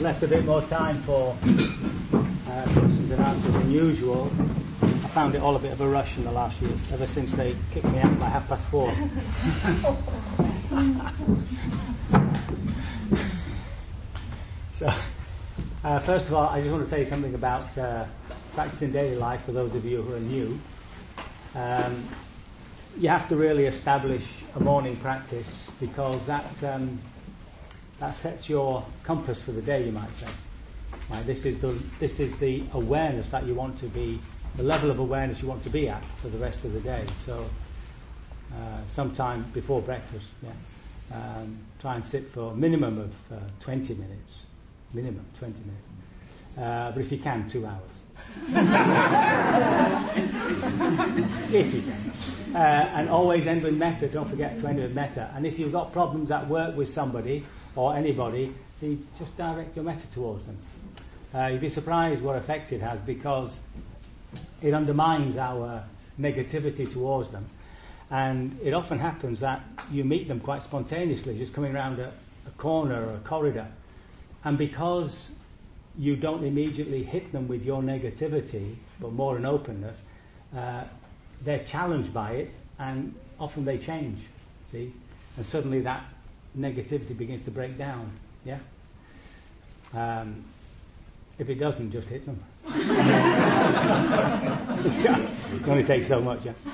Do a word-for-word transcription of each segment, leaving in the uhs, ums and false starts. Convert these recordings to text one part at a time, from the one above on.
left a bit more time for uh, questions and answers than usual. I found it all a bit of a rush in the last years, ever since they kicked me out by half past four. so, uh, first of all, I just want to say something about uh, practicing daily life for those of you who are new. Um, you have to really establish a morning practice, because that um, that sets your compass for the day, you might say. Right, this is the this is the awareness that you want to be, the level of awareness you want to be at for the rest of the day. So, uh, sometime before breakfast, yeah, um, try and sit for a minimum of uh, twenty minutes, minimum twenty minutes. Uh, but if you can, two hours. if you can. Uh, and always end with metta. Don't forget to end with metta. And if you've got problems at work with somebody or anybody, see, just direct your metta towards them. Uh, you'd be surprised what effect it has, because it undermines our negativity towards them. And it often happens that you meet them quite spontaneously, just coming around a, a corner or a corridor. And because you don't immediately hit them with your negativity, but more an openness, uh, they're challenged by it, and often they change, see? And suddenly that negativity begins to break down, yeah? Um, if it doesn't, just hit them. It only takes so much, yeah?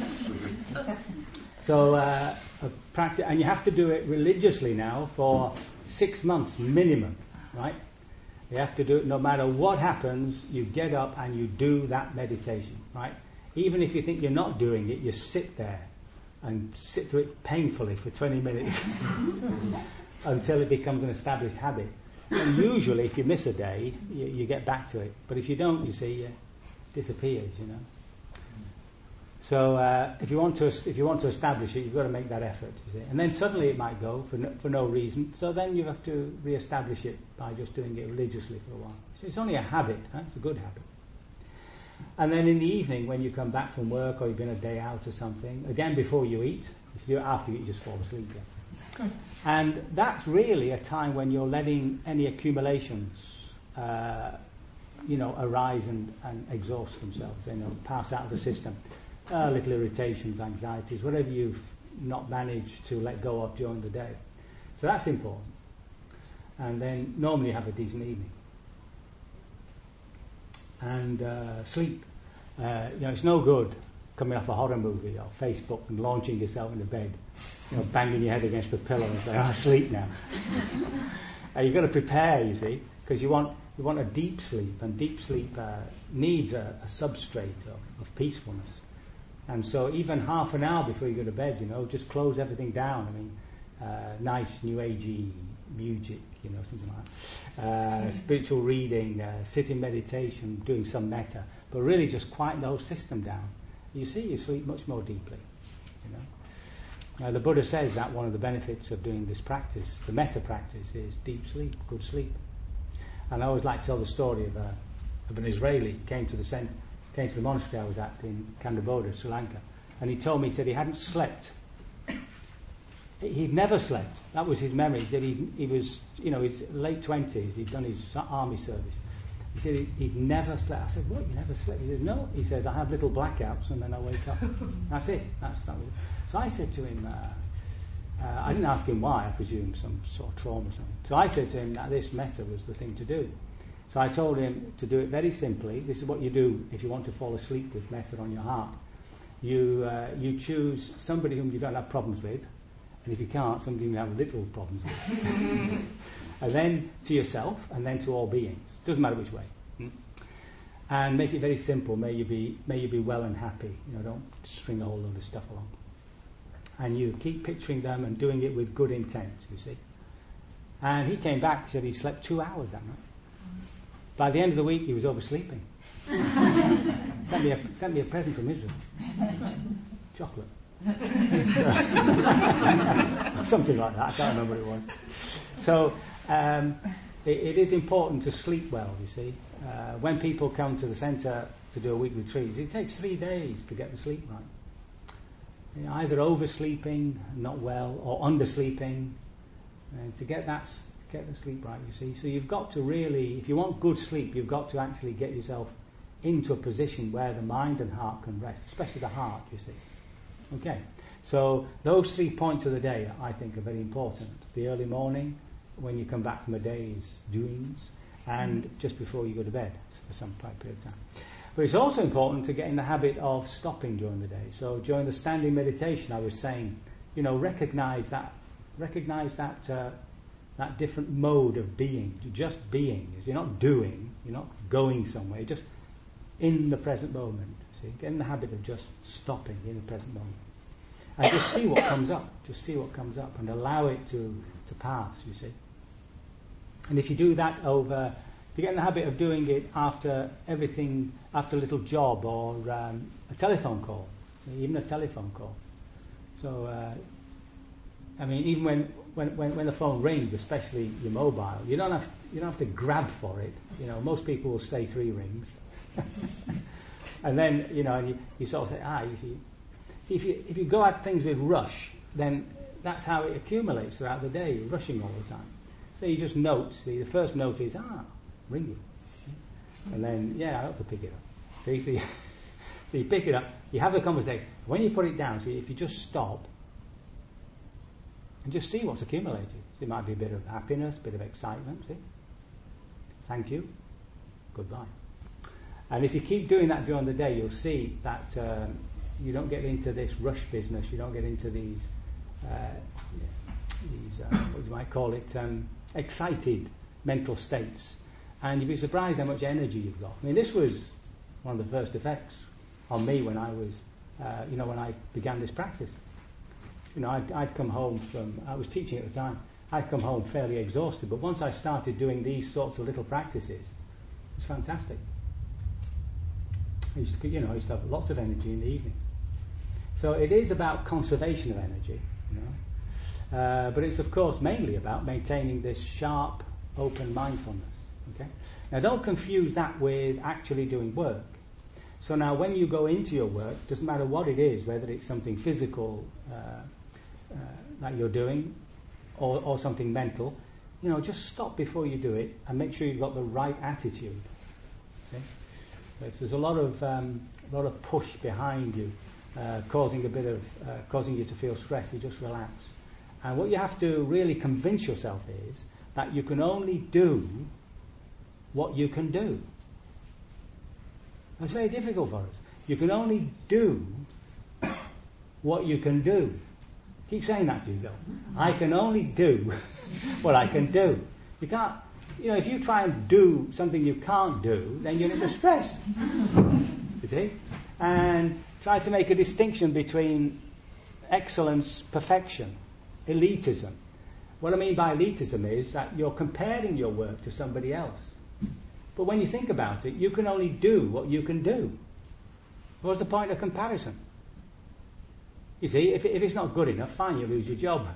So, uh, a practice, and you have to do it religiously now for six months minimum, right? You have to do it no matter what happens. You get up and you do that meditation, right? Even if you think you're not doing it, you sit there and sit through it painfully for twenty minutes until it becomes an established habit. And usually, if you miss a day, you, you get back to it. But if you don't, you see, it disappears, you know. So uh, if you want to if you want to establish it, you've got to make that effort, you see. And then suddenly it might go for no, for no reason. So then you have to re-establish it by just doing it religiously for a while. So it's only a habit. Huh? It's a good habit. And then in the evening, when you come back from work or you've been a day out or something, again before you eat, if you do it after you eat, you just fall asleep. Yeah. And that's really a time when you're letting any accumulations, uh, you know, arise and, and exhaust themselves, you know, pass out of the system. Uh, little irritations, anxieties, whatever you've not managed to let go of during the day. So that's important. And then normally you have a decent evening. And uh, sleep. Uh, you know, it's no good coming off a horror movie or Facebook and launching yourself into bed, you know, banging your head against the pillow and saying, "I sleep now." uh, you've got to prepare, you see, because you want you want a deep sleep, and deep sleep uh, needs a, a substrate of, of peacefulness. And so even half an hour before you go to bed, you know, just close everything down. I mean, uh, nice new agey music, you know, something like that. Uh, spiritual reading, uh, sitting meditation, doing some metta, but really just quieten the whole system down. You see, you sleep much more deeply, you know. Uh, the Buddha says that one of the benefits of doing this practice, the metta practice, is deep sleep, good sleep. And I always like to tell the story of, a, of an Israeli came to the cent- came to the monastery I was at in Kandabodha, Sri Lanka, and he told me, he said he hadn't slept. He'd never slept. That was his memory. He said he, he was, you know, his late twenties. He'd done his army service. He said he, he'd never slept. I said, "What? You never slept?" He said, "No." He said, "I have little blackouts and then I wake up." That's it. That's that. So I said to him, uh, uh, I didn't ask him why. I presume some sort of trauma or something. So I said to him that this metta was the thing to do. So I told him to do it very simply. This is what you do if you want to fall asleep with metta on your heart. You uh, you choose somebody whom you don't have problems with. And if you can't, somebody you have little problems with. And then to yourself, and then to all beings. Doesn't matter which way. Hmm? And make it very simple. May you be, may you be well and happy. You know, don't string a whole load of stuff along. And you keep picturing them and doing it with good intent. You see. And he came back. He said he slept two hours that night. By the end of the week, he was oversleeping. sent me a sent me a present from Israel. Chocolate. Something like that. I can't remember what it was. So um, it, it is important to sleep well, you see. Uh, when people come to the centre to do a week retreat, it takes three days to get the sleep right. You know, either oversleeping, not well, or undersleeping. And to get that get the sleep right, you see. So you've got to really, if you want good sleep, you've got to actually get yourself into a position where the mind and heart can rest, especially the heart, you see. Okay, so those three points of the day, I think, are very important. The early morning, when you come back from a day's doings, and mm-hmm. just before you go to bed for some period of time. But it's also important to get in the habit of stopping during the day. So during the standing meditation, I was saying, you know, recognize that, recognize that uh, that different mode of being, just being. You're not doing, you're not going somewhere, you're just in the present moment. See, get in the habit of just stopping in the present moment, and just see what comes up. Just see what comes up, and allow it to to pass. You see, and if you do that over, if you get in the habit of doing it after everything, after a little job or um, a telephone call, see, even a telephone call. So, uh, I mean, even when, when, when, when the phone rings, especially your mobile, you don't have you don't have to grab for it. You know, most people will stay three rings. And then, you know, you, you sort of say, ah, you see, see if you if you go at things with rush, then that's how it accumulates throughout the day, rushing all the time. So you just note, see, the first note is, ah, ringing. And then, yeah, I ought to pick it up. See, so you, so you pick it up, you have the conversation. When you put it down, see, if you just stop and just see what's accumulated. So it might be a bit of happiness, a bit of excitement, see? Thank you. Goodbye. And if you keep doing that during the day, you'll see that um, you don't get into this rush business. You don't get into these, uh, these uh, what you might call it, um, excited mental states. And you'd be surprised how much energy you've got. I mean, this was one of the first effects on me when I was, uh, you know, when I began this practice. You know, I'd, I'd come home from, I was teaching at the time, I'd come home fairly exhausted. But once I started doing these sorts of little practices, it was fantastic. I used to, you know, I used to have lots of energy in the evening. So it is about conservation of energy, you know. Uh, but it's, of course, mainly about maintaining this sharp, open mindfulness. Okay. Now, don't confuse that with actually doing work. So now, when you go into your work, doesn't matter what it is, whether it's something physical uh, uh, that you're doing, or, or something mental, you know, just stop before you do it and make sure you've got the right attitude. See? But there's a lot of um, a lot of push behind you, uh, causing a bit of uh, causing you to feel stressed. You just relax, and what you have to really convince yourself is that you can only do what you can do. That's very difficult for us. You can only do what you can do. Keep saying that to yourself. I can only do what I can do. You can't. You know, if you try and do something you can't do, then you're into stress. You see? And try to make a distinction between excellence, perfection, elitism. What I mean by elitism is that you're comparing your work to somebody else. But when you think about it, you can only do what you can do. What's the point of comparison? You see, if, if it's not good enough, fine, you lose your job.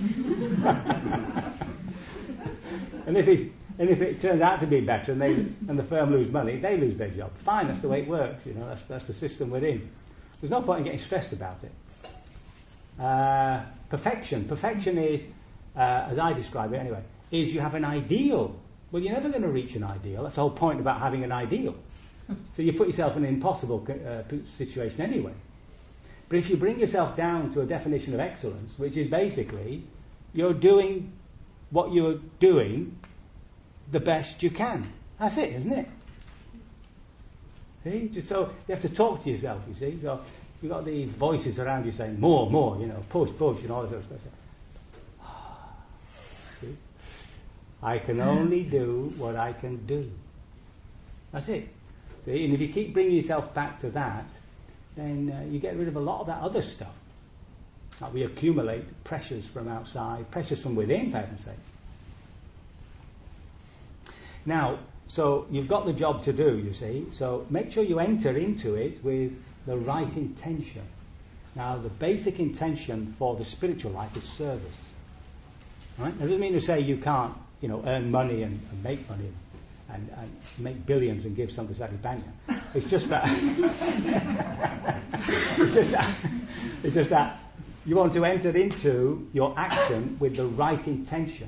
and if it and if it turns out to be better, and they and the firm lose money, they lose their job. Fine, that's the way it works. You know, that's that's the system we're in. There's no point in getting stressed about it. Uh, perfection. Perfection is, uh, as I describe it anyway, is you have an ideal. Well, you're never going to reach an ideal. That's the whole point about having an ideal. So you put yourself in an impossible uh, situation anyway. But if you bring yourself down to a definition of excellence, which is basically you're doing what you're doing the best you can. That's it, isn't it? See? Just so you have to talk to yourself, you see. So you've got these voices around you saying, more, more, you know, push, push, and all this sort of stuff. See? I can only do what I can do. That's it. See? And if you keep bringing yourself back to that, then uh, you get rid of a lot of that other stuff. Like we accumulate pressures from outside, pressures from within, for heaven's sake. Now, so you've got the job to do, you see, so make sure you enter into it with the right intention. Now, the basic intention for the spiritual life is service. Right? That doesn't mean to say you can't, you know, earn money and, and make money and, and make billions and give some to Sati Panya. It's just that it's just that it's just that you want to enter into your action with the right intention.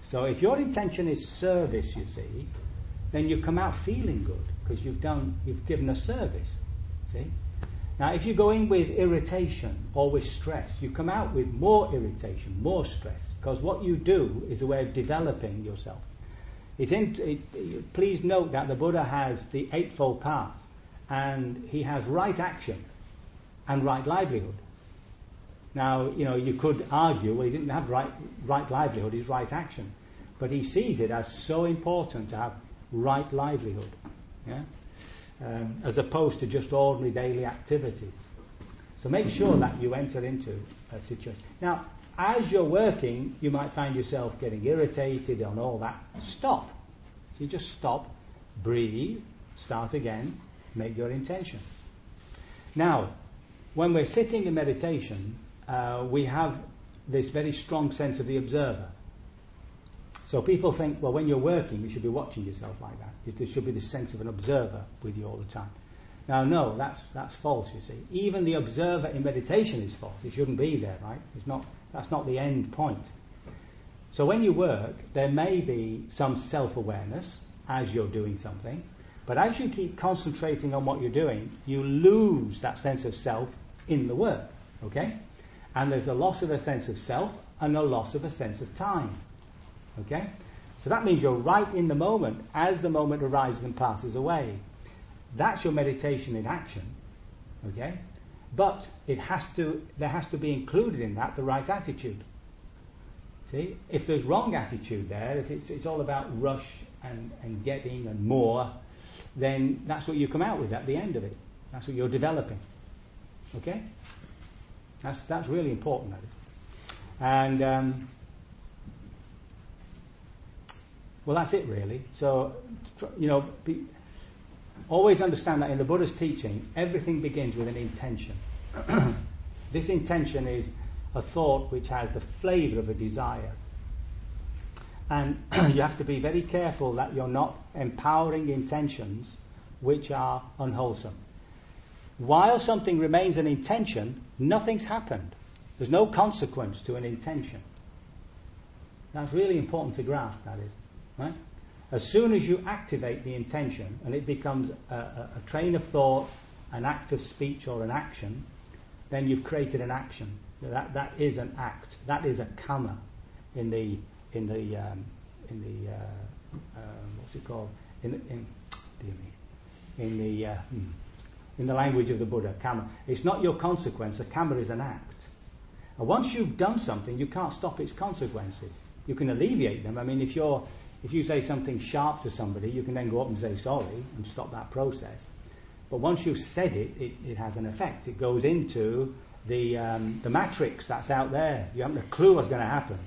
So if your intention is service, you see, then you come out feeling good because you've done, you've given a service. See? Now, if you go in with irritation or with stress, you come out with more irritation, more stress, because what you do is a way of developing yourself. It's in, it, it, please note that the Buddha has the Eightfold Path, and he has right action and right livelihood. Now, you know, you could argue, well, he didn't have right, right livelihood, he's right action. But he sees it as so important to have right livelihood, yeah? Um, as opposed to just ordinary daily activities. So make sure that you enter into a situation. Now, as you're working, you might find yourself getting irritated and all that. Stop. So you just stop, breathe, start again, make your intention. Now, when we're sitting in meditation, uh, we have this very strong sense of the observer. So people think, well, when you're working, you should be watching yourself like that. There should be this sense of an observer with you all the time. Now, no, that's that's false, you see. Even the observer in meditation is false. It shouldn't be there, right? It's not. That's not the end point. So when you work, there may be some self-awareness as you're doing something, but as you keep concentrating on what you're doing, you lose that sense of self in the work, okay? And there's a loss of a sense of self and a loss of a sense of time. Okay? So that means you're right in the moment as the moment arises and passes away. That's your meditation in action. Okay? But it has to there has to be included in that the right attitude. See? If there's wrong attitude there, if it's it's all about rush and, and getting and more, then that's what you come out with at the end of it. That's what you're developing. Okay? That's that's really important, that is. And um Well, that's it really. So, you know, be, always understand that in the Buddha's teaching, everything begins with an intention. This intention is a thought which has the flavour of a desire. And you have to be very careful that you're not empowering intentions which are unwholesome. While something remains an intention, nothing's happened. There's no consequence to an intention. That's really important to grasp, that is. Right? As soon as you activate the intention and it becomes a, a, a train of thought, an act of speech or an action, then you've created an action. That that is an act. That is a kamma in the in the um, in the uh, um, what's it called in the, in dear me, in the uh, in the language of the Buddha. Kamma. It's not your consequence. A kamma is an act. And once you've done something, you can't stop its consequences. You can alleviate them. I mean, if you're If you say something sharp to somebody, you can then go up and say sorry and stop that process. But once you've said it, it, it has an effect. It goes into the um, the matrix that's out there. You haven't a clue what's going to happen.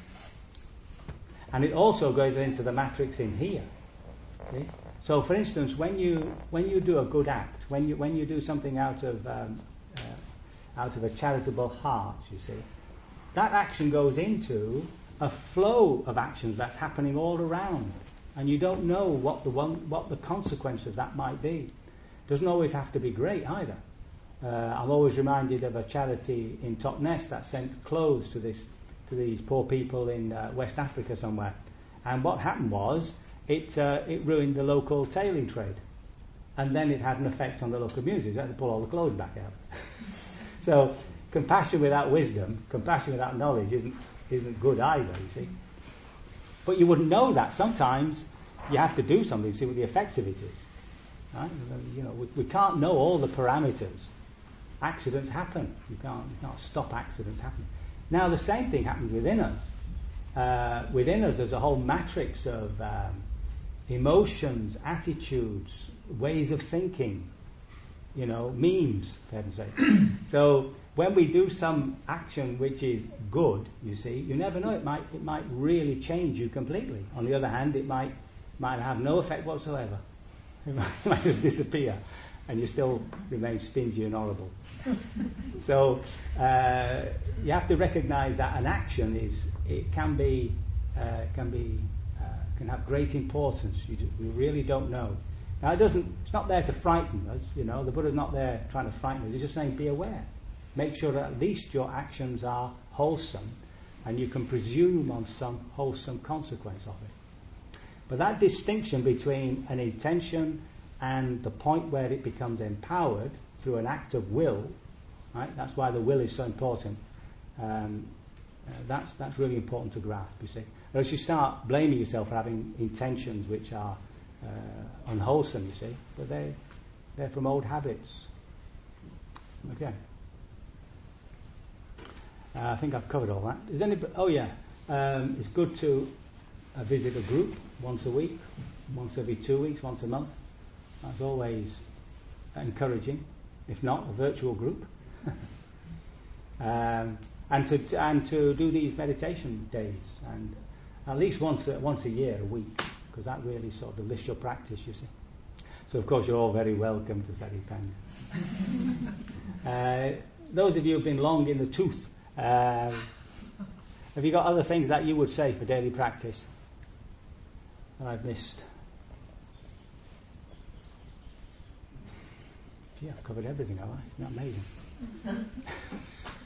And it also goes into the matrix in here. See? So, for instance, when you when you do a good act, when you when you do something out of um, uh, out of a charitable heart, you see, that action goes into a flow of actions that's happening all around, and you don't know what the one, what the consequence of that might be. Doesn't always have to be great either. Uh, I'm always reminded of a charity in Totnes that sent clothes to this to these poor people in uh, West Africa somewhere, and what happened was it uh, it ruined the local tailoring trade, and then it had an effect on the local communities. They had to pull all the clothes back out. So compassion without wisdom, compassion without knowledge isn't isn't good either, you see. But you wouldn't know that. Sometimes you have to do something to see what the effect of it is. Right? You know, we, we can't know all the parameters. Accidents happen. You can't, you can't stop accidents happening. Now the same thing happens within us. Uh, within us there's a whole matrix of um, emotions, attitudes, ways of thinking, you know, memes, for heaven's sake. So when we do some action which is good, you see, you never know, it might it might really change you completely. On the other hand, it might might have no effect whatsoever. It might, it might just disappear, and you still remain stingy and horrible. So uh, you have to recognise that an action is it can be uh, can be uh, can have great importance. You, do, you really don't know. Now it doesn't. It's not there to frighten us. You know, the Buddha's not there trying to frighten us. He's just saying, be aware. Make sure that at least your actions are wholesome, and you can presume on some wholesome consequence of it. But that distinction between an intention and the point where it becomes empowered through an act of will, right? That's why the will is so important. Um, uh, that's that's really important to grasp, you see. Or else you start blaming yourself for having intentions which are uh, unwholesome, you see, but they they're from old habits. Okay. Uh, I think I've covered all that. Is anybody? Oh yeah, um, it's good to uh, visit a group once a week, once every two weeks, once a month. That's always encouraging. If not, a virtual group. um, and to and to do these meditation days, and at least once a, once a year, a week, because that really sort of lifts your practice, you see. So of course you're all very welcome to Theripen. uh, those of you who've been long in the tooth, uh, have you got other things that you would say for daily practice that I've missed? Gee, I've covered everything, have I? Isn't that amazing?